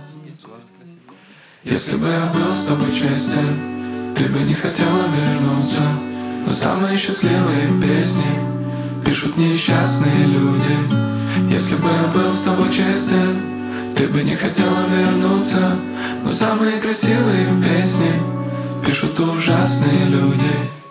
Если бы я был с тобой честен, ты бы не хотела вернуться. Но самые счастливые песни пишут несчастные люди. Если бы я был с тобой честен, ты бы не хотела вернуться. Но самые красивые песни пишут ужасные люди.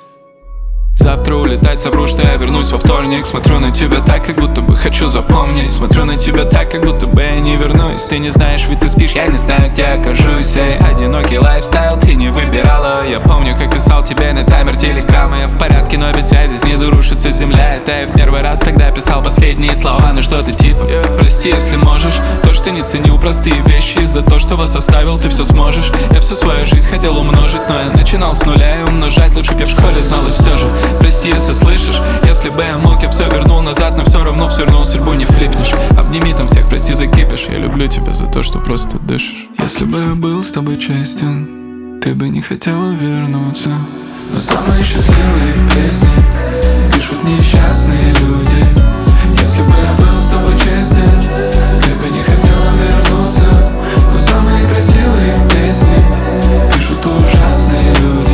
Завтра улетать совру, что я вернусь во вторник. Смотрю на тебя так, как будто бы хочу запомнить. Смотрю на тебя так, как будто бы я не вернусь. Ты не знаешь, ведь ты спишь, я не знаю, где окажусь. Эй, одинокий лайфстайл ты не выбирала. Я помню, как писал тебе на таймер телеграммы. Я в порядке, но без связи, снизу рушится земля. Это я в первый раз тогда писал последние слова. Ну что-то типа, прости, если можешь. То, что не ценил простые вещи. За то, что вас оставил, ты все сможешь. Я всю свою жизнь хотел умножить, но я начинал с нуля, и умножать лучше б я в школе знал, и все же прости, если слышишь. Если бы я мог, я все вернул назад, но все равно все равно судьбу не флипнешь. Обними там всех, прости, закипишь. Я люблю тебя за то, что просто дышишь. Если бы я был с тобой честен, ты бы не хотела вернуться. Но самые счастливые песни пишут несчастные люди. Если бы я был с тобой честен, ты бы не хотела вернуться. Но самые красивые песни пишут ужасные люди.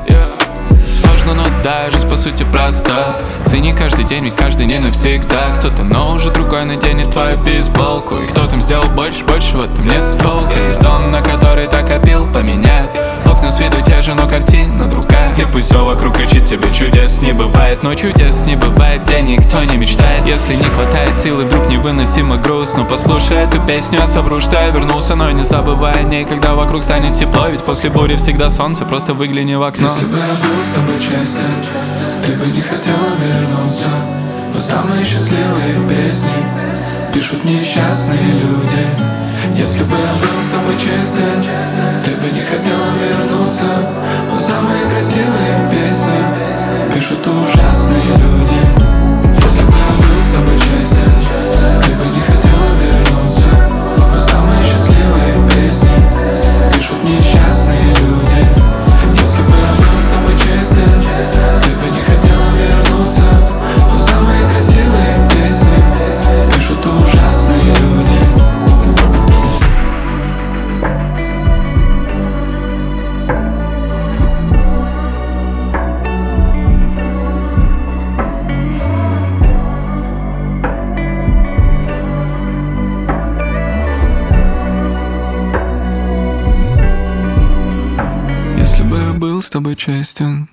Но да, жизнь по сути проста. Цени каждый день, ведь каждый день навсегда. Кто-то, но уже другой наденет твою бейсболку. И кто там сделал больше, в этом нет толка. И дом, на который так копил, поменять. Окна с виду те же, но картина другая. И пусть все вокруг кричит, тебе чудес не бывает. Но чудес не бывает, где никто не мечтает. Если не хватает силы, вдруг невыносимо грустно. Послушай эту песню, я совру, что я вернулся. Но не забывай о ней, когда вокруг станет тепло. Ведь после бури всегда солнце, просто выгляни в окно. Если бы я был с тобой честен, ты бы не хотела вернуться. Но самые счастливые песни пишут несчастные люди. Если бы я был с тобой честен, ты бы не хотела вернуться. Но самые красивые песни пишут ужасные люди. Если бы я был с тобой честен, ты бы не хотела вернуться. Но самые счастливые песни пишут несчастные люди. Если бы я был с тобой честен, ты бы не хотела вернуться. Но самые красивые песни пишут ужасные люди. Если бы я был с тобой честен,